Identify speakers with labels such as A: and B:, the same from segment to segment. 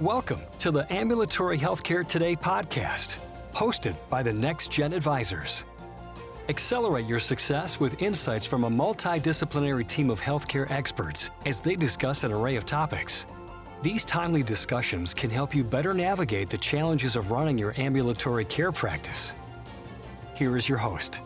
A: Welcome to the Ambulatory Healthcare Today podcast, hosted by the Next Gen Advisors. Accelerate your success with insights from a multidisciplinary team of healthcare experts as they discuss an array of topics. These timely discussions can help you better navigate the challenges of running your ambulatory care practice. Here is your host.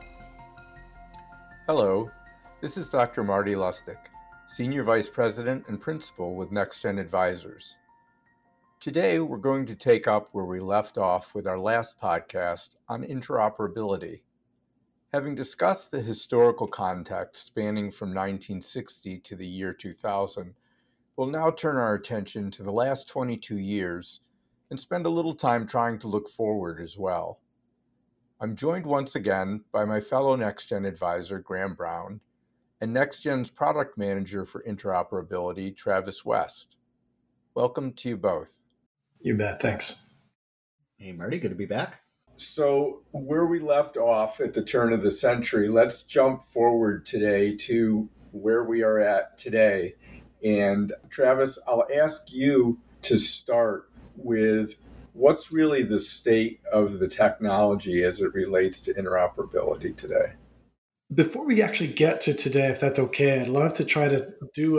B: Hello, this is Dr. Marty Lustig, Senior Vice President and Principal with Next Gen Advisors. Today, we're going to take up where we left off with our last podcast on interoperability. Having discussed the historical context spanning from 1960 to the year 2000, we'll now turn our attention to the last 22 years and spend a little time trying to look forward as well. I'm joined once again by my fellow NextGen advisor, Graham Brown, and NextGen's product manager for interoperability, Travis West. Welcome to you both.
C: You bet. Thanks.
D: Hey, Marty. Good to be back.
B: So where we left off at the turn of the century, let's jump forward today to where we are at today. And Travis, I'll ask you to start with what's really the state of the technology as it relates to interoperability today.
C: Before we actually get to today, if that's okay, I'd love to try to do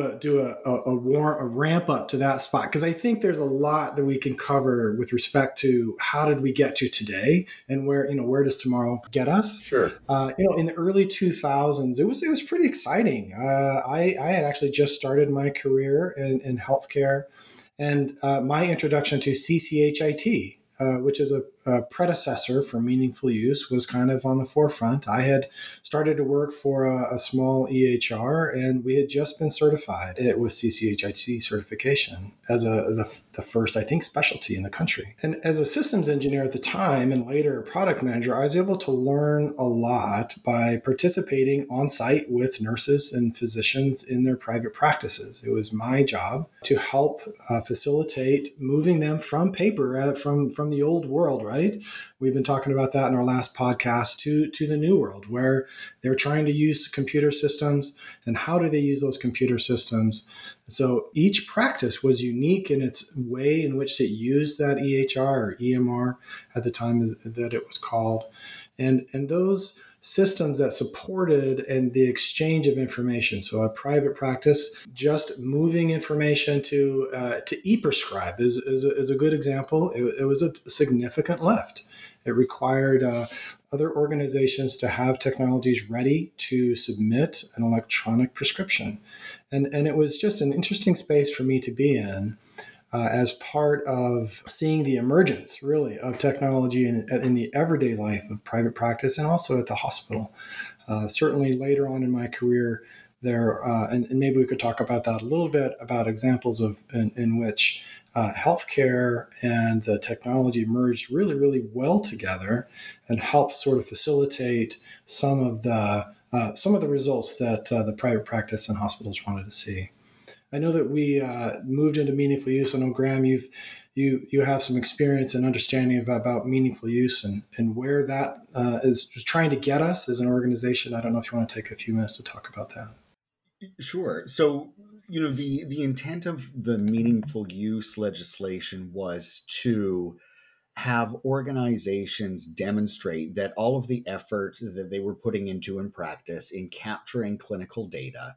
C: a ramp up to that spot, because I think there's a lot that we can cover with respect to how did we get to today and where does tomorrow get us?
B: Sure.
C: In the early 2000s, it was pretty exciting. I had actually just started my career in healthcare, and my introduction to CCHIT, which is a predecessor for meaningful use, was kind of on the forefront. I had started to work for a small EHR, and we had just been certified with CCHIT certification as the first, I think, specialty in the country. And as a systems engineer at the time, and later a product manager, I was able to learn a lot by participating on site with nurses and physicians in their private practices. It was my job to help facilitate moving them from paper, from the old world, right? We've been talking about that in our last podcast to the new world, where they're trying to use computer systems, and how do they use those computer systems? So each practice was unique in its way in which it used that EHR or EMR at the time that it was called. And those systems that supported and the exchange of information. So a private practice just moving information to e-prescribe is a good example. It was a significant lift. It required other organizations to have technologies ready to submit an electronic prescription. And it was just an interesting space for me to be in. As part of seeing the emergence, really, of technology in the everyday life of private practice and also at the hospital. Certainly later on in my career there, and maybe we could talk about that a little bit, about examples of in which healthcare and the technology merged really, really well together and helped sort of facilitate some of the results that the private practice and hospitals wanted to see. I know that we moved into meaningful use. I know, Graham, you have some experience and understanding about meaningful use and where that is trying to get us as an organization. I don't know if you want to take a few minutes to talk about that.
D: Sure. So, the intent of the meaningful use legislation was to have organizations demonstrate that all of the effort that they were putting into in practice in capturing clinical data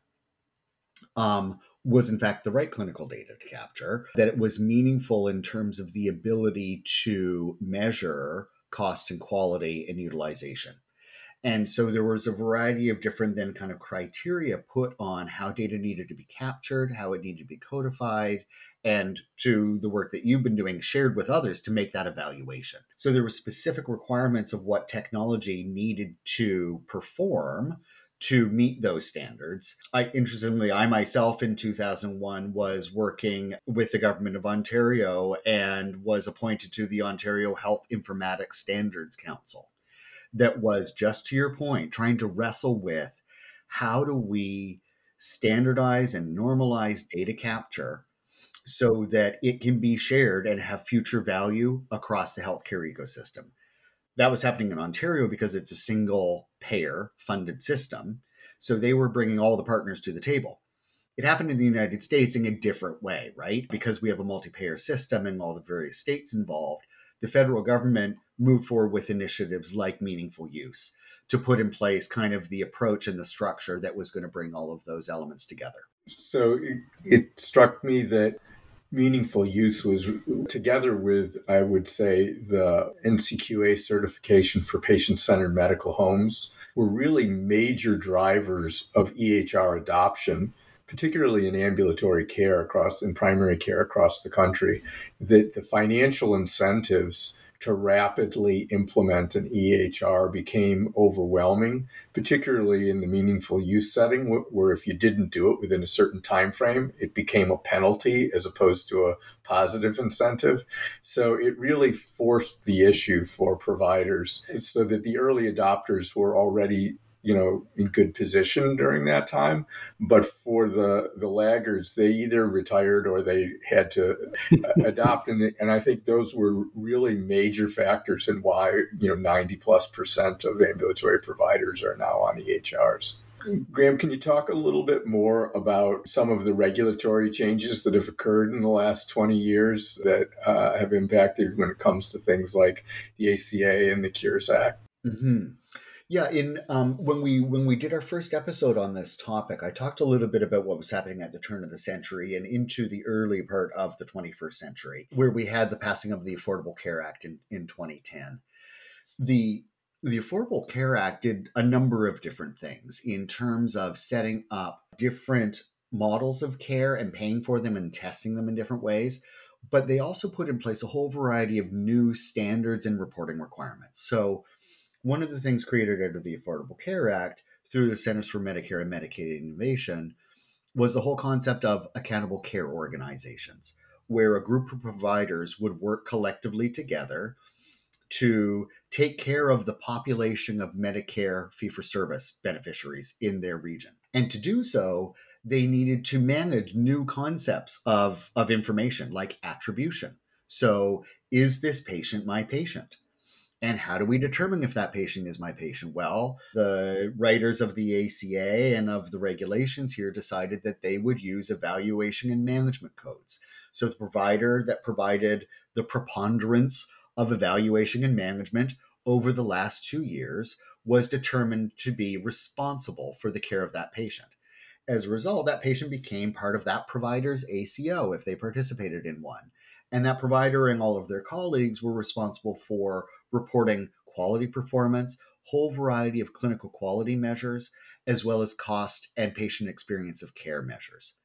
D: was in fact the right clinical data to capture, that it was meaningful in terms of the ability to measure cost and quality and utilization. And so there was a variety of different then kind of criteria put on how data needed to be captured, how it needed to be codified, and to the work that you've been doing, shared with others to make that evaluation. So there were specific requirements of what technology needed to perform to meet those standards. Interestingly, I myself in 2001 was working with the government of Ontario and was appointed to the Ontario Health Informatics Standards Council. That was, just to your point, trying to wrestle with how do we standardize and normalize data capture so that it can be shared and have future value across the healthcare ecosystem. That was happening in Ontario because it's a single payer funded system. So they were bringing all the partners to the table. It happened in the United States in a different way, right? Because we have a multi-payer system and all the various states involved, the federal government moved forward with initiatives like meaningful use to put in place kind of the approach and the structure that was going to bring all of those elements together.
B: So it struck me that meaningful use was, together with, I would say, the NCQA certification for patient-centered medical homes, were really major drivers of EHR adoption, particularly in ambulatory care in primary care across the country. That the financial incentives to rapidly implement an EHR became overwhelming, particularly in the meaningful use setting, where if you didn't do it within a certain time frame, it became a penalty as opposed to a positive incentive. So it really forced the issue for providers, so that the early adopters were already in good position during that time. But for the laggards, they either retired or they had to adopt. And I think those were really major factors in why, 90+% of ambulatory providers are now on EHRs. Graham, can you talk a little bit more about some of the regulatory changes that have occurred in the last 20 years that have impacted when it comes to things like the ACA and the Cures Act?
D: Mm-hmm. Yeah, when we did our first episode on this topic, I talked a little bit about what was happening at the turn of the century and into the early part of the 21st century, where we had the passing of the Affordable Care Act in 2010. The Affordable Care Act did a number of different things in terms of setting up different models of care and paying for them and testing them in different ways. But they also put in place a whole variety of new standards and reporting requirements. So one of the things created out of the Affordable Care Act through the Centers for Medicare and Medicaid Innovation was the whole concept of accountable care organizations, where a group of providers would work collectively together to take care of the population of Medicare fee-for-service beneficiaries in their region. And to do so, they needed to manage new concepts of information like attribution. So, is this patient my patient? And how do we determine if that patient is my patient? Well, the writers of the ACA and of the regulations here decided that they would use evaluation and management codes. So the provider that provided the preponderance of evaluation and management over the last 2 years was determined to be responsible for the care of that patient. As a result, that patient became part of that provider's ACO if they participated in one. And that provider and all of their colleagues were responsible for reporting quality performance, whole variety of clinical quality measures, as well as cost and patient experience of care measures.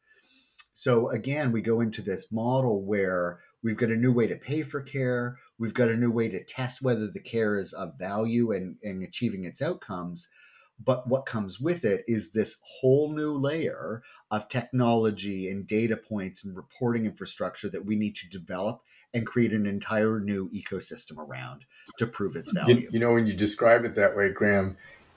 D: So again, we go into this model where we've got a new way to pay for care. We've got a new way to test whether the care is of value and achieving its outcomes. But what comes with it is this whole new layer of technology and data points and reporting infrastructure that we need to develop and create an entire new ecosystem around to prove its value.
B: When you describe it that way, Graham,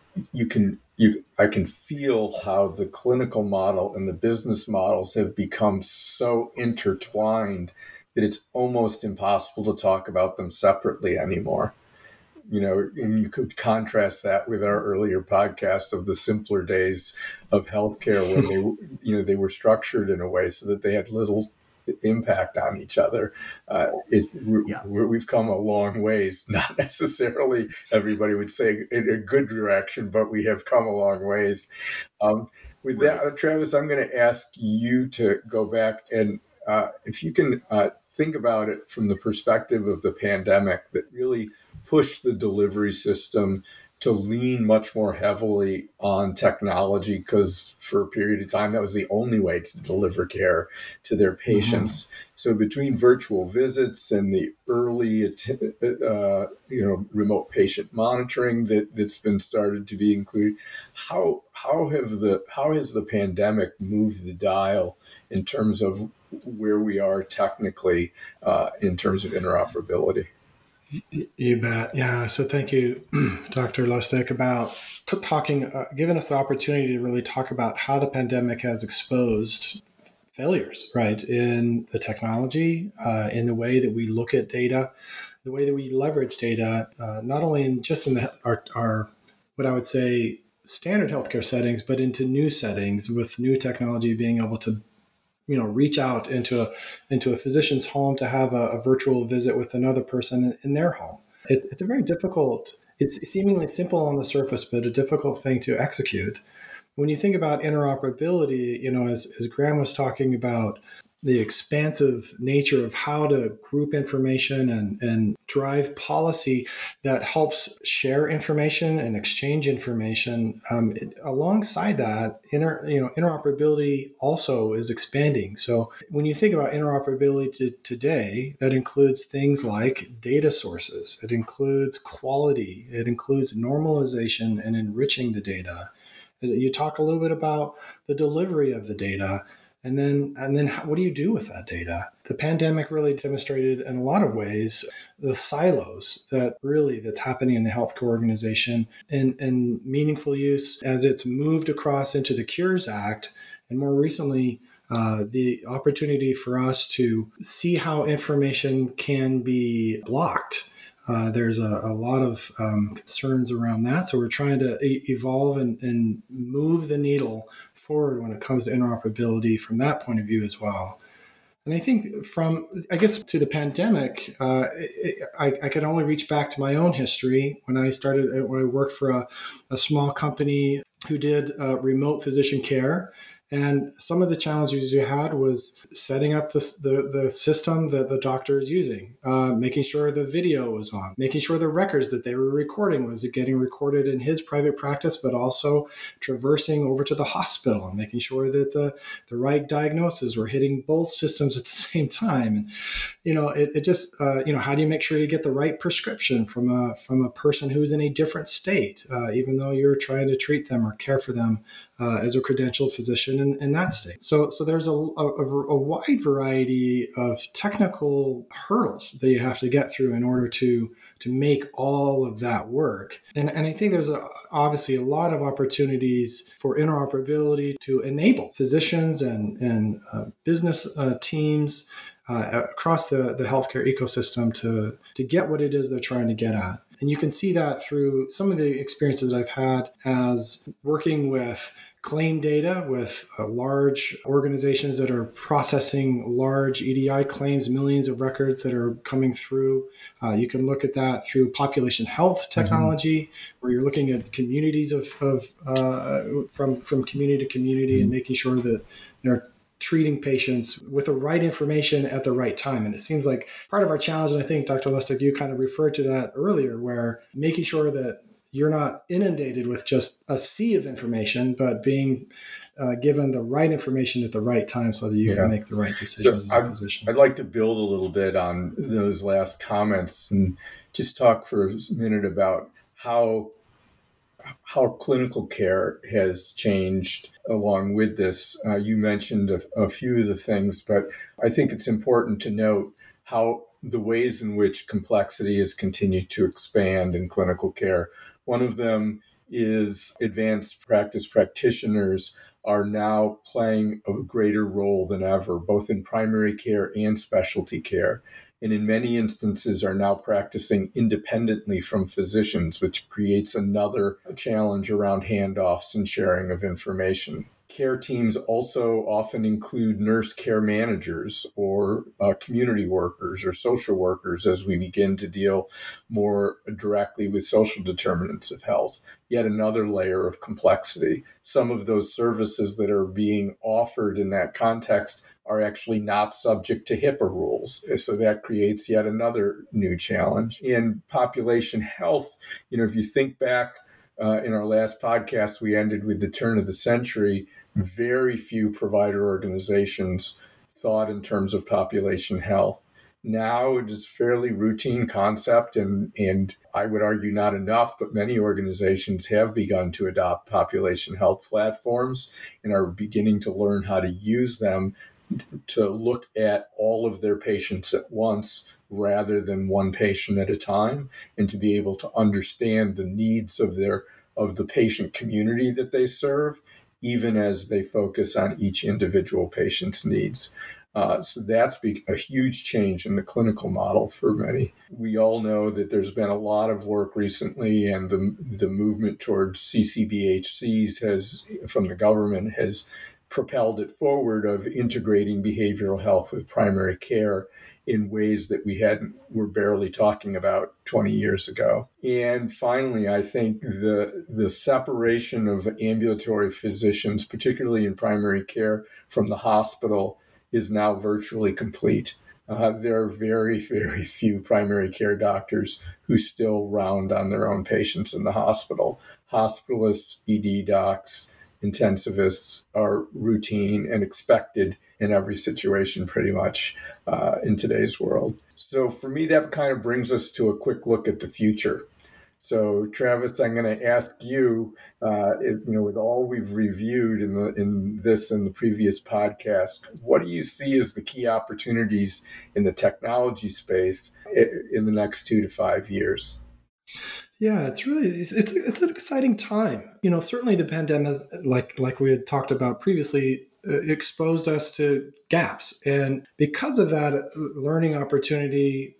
B: I can feel how the clinical model and the business models have become so intertwined that it's almost impossible to talk about them separately anymore. And you could contrast that with our earlier podcast of the simpler days of healthcare, when they were structured in a way so that they had little impact on each other. We've come a long ways, not necessarily everybody would say in a good direction, but we have come a long ways. With that, Travis, I'm going to ask you to go back and if you can think about it from the perspective of the pandemic that really pushed the delivery system to lean much more heavily on technology, because for a period of time, that was the only way to deliver care to their patients. Mm-hmm. So between virtual visits and the early, remote patient monitoring that's been started to be included, how has the pandemic moved the dial in terms of where we are technically in terms of interoperability?
C: You bet. Yeah. So thank you, Dr. Lustig, about giving us the opportunity to really talk about how the pandemic has exposed failures, right, in the technology, in the way that we look at data, the way that we leverage data, not only in our what I would say standard healthcare settings, but into new settings with new technology, being able to reach out into a physician's home to have a virtual visit with another person in their home. It's a very difficult. It's seemingly simple on the surface, but a difficult thing to execute. When you think about interoperability, as Graham was talking about, the expansive nature of how to group information and drive policy that helps share information and exchange information. Alongside that, interoperability also is expanding. So when you think about interoperability today, that includes things like data sources. It includes quality. It includes normalization and enriching the data. You talk a little bit about the delivery of the data. And then what do you do with that data? The pandemic really demonstrated in a lot of ways the silos that's happening in the healthcare organization and meaningful use as it's moved across into the Cures Act. And more recently, the opportunity for us to see how information can be blocked. There's a lot of concerns around that. So we're trying to evolve and move the needle forward when it comes to interoperability from that point of view as well. And I think to the pandemic, I could only reach back to my own history when I worked for a small company who did remote physician care. And some of the challenges you had was setting up the system that the doctor is using, making sure the video was on, making sure the records that they were recording was getting recorded in his private practice, but also traversing over to the hospital and making sure that the right diagnoses were hitting both systems at the same time. And, how do you make sure you get the right prescription from a person who's in a different state, even though you're trying to treat them or care for them as a credentialed physician in that state. So there's a wide variety of technical hurdles that you have to get through in order to make all of that work. And I think there's obviously a lot of opportunities for interoperability to enable physicians and business teams across the healthcare ecosystem to get what it is they're trying to get at. And you can see that through some of the experiences that I've had as working with claim data with large organizations that are processing large EDI claims, millions of records that are coming through. You can look at that through population health technology, where you're looking at communities from community to community and making sure that they're treating patients with the right information at the right time. And it seems like part of our challenge, and I think Dr. Lustig, you kind of referred to that earlier, where making sure that you're not inundated with just a sea of information, but being given the right information at the right time so that you can make the right decisions as a physician.
B: I'd like to build a little bit on those last comments and just talk for a minute about how clinical care has changed along with this. You mentioned a few of the things, but I think it's important to note how the ways in which complexity has continued to expand in clinical care. One of them is advanced practice practitioners are now playing a greater role than ever, both in primary care and specialty care, and in many instances are now practicing independently from physicians, which creates another challenge around handoffs and sharing of information. Care teams also often include nurse care managers or community workers or social workers as we begin to deal more directly with social determinants of health. Yet another layer of complexity. Some of those services that are being offered in that context are actually not subject to HIPAA rules. So that creates yet another new challenge. In population health, if you think back in our last podcast, we ended with the turn of the century. Very few provider organizations thought in terms of population health. Now it is a fairly routine concept, and I would argue not enough, but many organizations have begun to adopt population health platforms and are beginning to learn how to use them to look at all of their patients at once rather than one patient at a time, and to be able to understand the needs of the patient community that they serve even as they focus on each individual patient's needs. So that's a huge change in the clinical model for many. We all know that there's been a lot of work recently, and the movement towards CCBHCs from the government has propelled it forward, of integrating behavioral health with primary care in ways that were barely talking about 20 years ago. And finally, I think the separation of ambulatory physicians, particularly in primary care, from the hospital is now virtually complete. There are very, very few primary care doctors who still round on their own patients in the hospital. Hospitalists, ED docs, intensivists are routine and expected in every situation pretty much in today's world. So for me, that kind of brings us to a quick look at the future. So Travis, I'm going to ask you, with all we've reviewed in the previous podcast, what do you see as the key opportunities in the technology space in the next 2 to 5 years?
C: Yeah, it's an exciting time. Certainly the pandemic, like we had talked about previously, exposed us to gaps, and because of that, learning opportunity,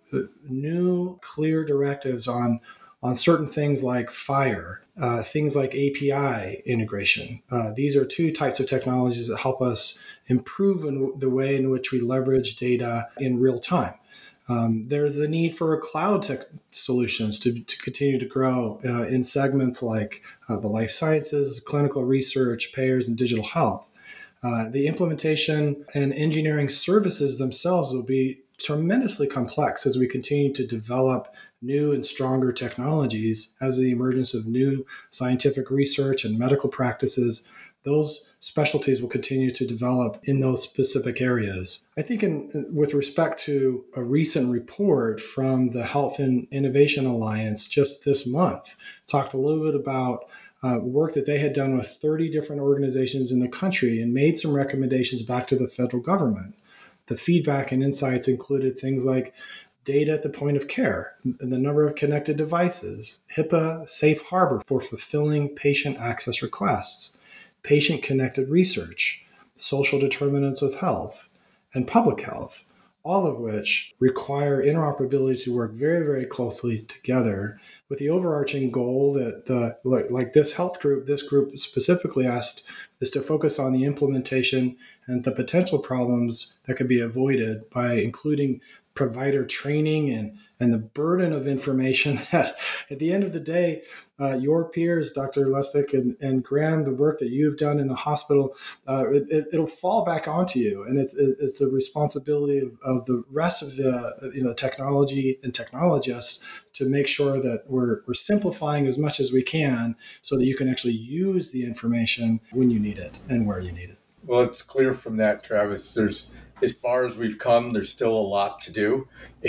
C: new clear directives on certain things like FHIR, things like API integration. These are two types of technologies that help us improve the way in which we leverage data in real time. There's the need for cloud tech solutions to continue to grow in segments like the life sciences, clinical research, payers, and digital health. The implementation and engineering services themselves will be tremendously complex as we continue to develop new and stronger technologies. As the emergence of new scientific research and medical practices, those specialties will continue to develop in those specific areas. I think with respect to a recent report from the Health and Innovation Alliance just this month, talked a little bit about work that they had done with 30 different organizations in the country and made some recommendations back to the federal government. The feedback and insights included things like data at the point of care, the number of connected devices, HIPAA safe harbor for fulfilling patient access requests, patient-connected research, social determinants of health, and public health, all of which require interoperability to work very, very closely together, with the overarching goal that like this group specifically asked, is to focus on the implementation and the potential problems that could be avoided by including provider training and the burden of information that at the end of the day, your peers, Dr. Lustig and Graham, the work that you've done in the hospital, it'll fall back onto you. And it's the responsibility of the rest of the technology and technologists to make sure that we're simplifying as much as we can so that you can actually use the information when you need it and where you need it.
B: Well, it's clear from that, Travis, as far as we've come, there's still a lot to do,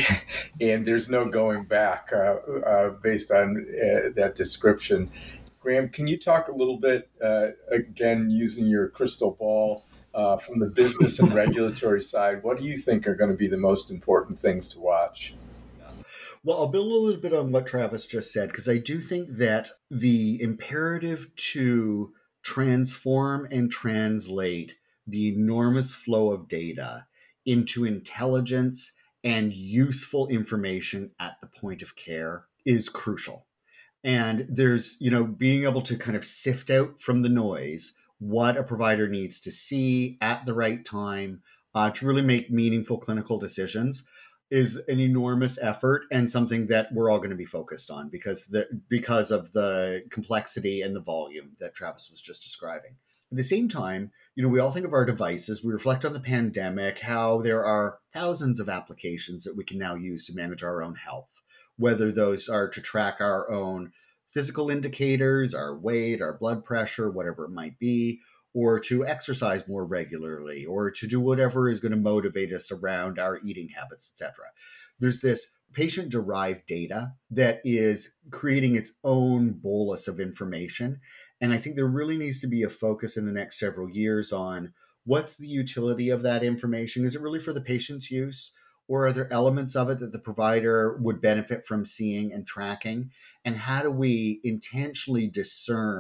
B: and there's no going back based on that description. Graham, can you talk a little bit, again, using your crystal ball from the business and regulatory side, what do you think are going to be the most important things to watch?
D: Well, I'll build a little bit on what Travis just said, because I do think that the imperative to transform and translate the enormous flow of data into intelligence and useful information at the point of care is crucial. And there's, being able to kind of sift out from the noise what a provider needs to see at the right time to really make meaningful clinical decisions is an enormous effort, and something that we're all going to be focused on because of the complexity and the volume that Travis was just describing. At the same time, we all think of our devices. We reflect on the pandemic, how there are thousands of applications that we can now use to manage our own health, whether those are to track our own physical indicators, our weight, our blood pressure, whatever it might be, or to exercise more regularly, or to do whatever is going to motivate us around our eating habits, etc. There's this patient-derived data that is creating its own bolus of information. And I think there really needs to be a focus in the next several years on what's the utility of that information. Is it really for the patient's use? Or are there elements of it that the provider would benefit from seeing and tracking? And how do we intentionally discern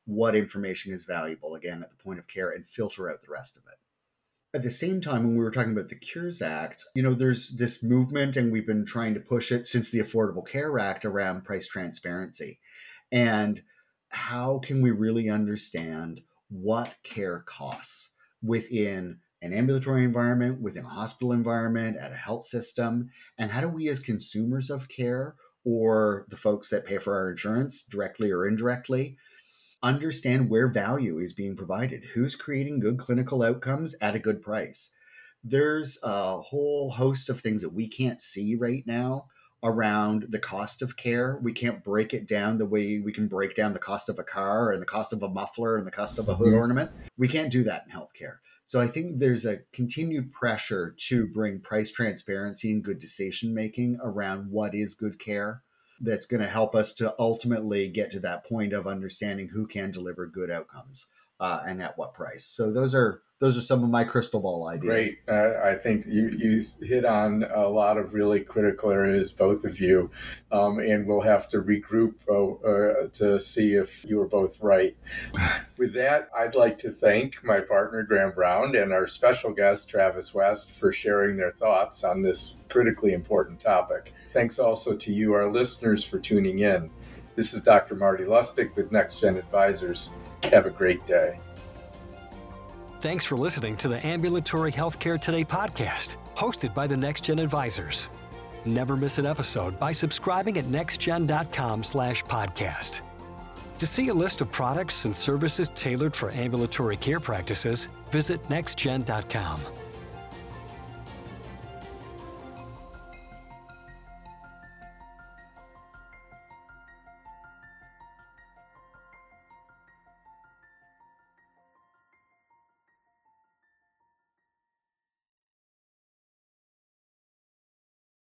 D: what information is valuable, again, at the point of care, and filter out the rest of it. At the same time, when we were talking about the Cures Act, there's this movement, and we've been trying to push it since the Affordable Care Act, around price transparency. And how can we really understand what care costs within an ambulatory environment, within a hospital environment, at a health system? And how do we, as consumers of care, or the folks that pay for our insurance directly or indirectly, understand where value is being provided? Who's creating good clinical outcomes at a good price? There's a whole host of things that we can't see right now around the cost of care. We can't break it down the way we can break down the cost of a car and the cost of a muffler and the cost of a hood ornament. We can't do that in healthcare. So I think there's a continued pressure to bring price transparency and good decision-making around what is good care, that's going to help us to ultimately get to that point of understanding who can deliver good outcomes and at what price. So those are some of my crystal ball ideas.
B: Great. I think you hit on a lot of really critical areas, both of you, and we'll have to regroup to see if you were both right. With that, I'd like to thank my partner, Graham Brown, and our special guest, Travis West, for sharing their thoughts on this critically important topic. Thanks also to you, our listeners, for tuning in. This is Dr. Marty Lustig with NextGen Advisors. Have a great day.
A: Thanks for listening to the Ambulatory Healthcare Today podcast, hosted by the NextGen Advisors. Never miss an episode by subscribing at nextgen.com/podcast. To see a list of products and services tailored for ambulatory care practices, visit nextgen.com.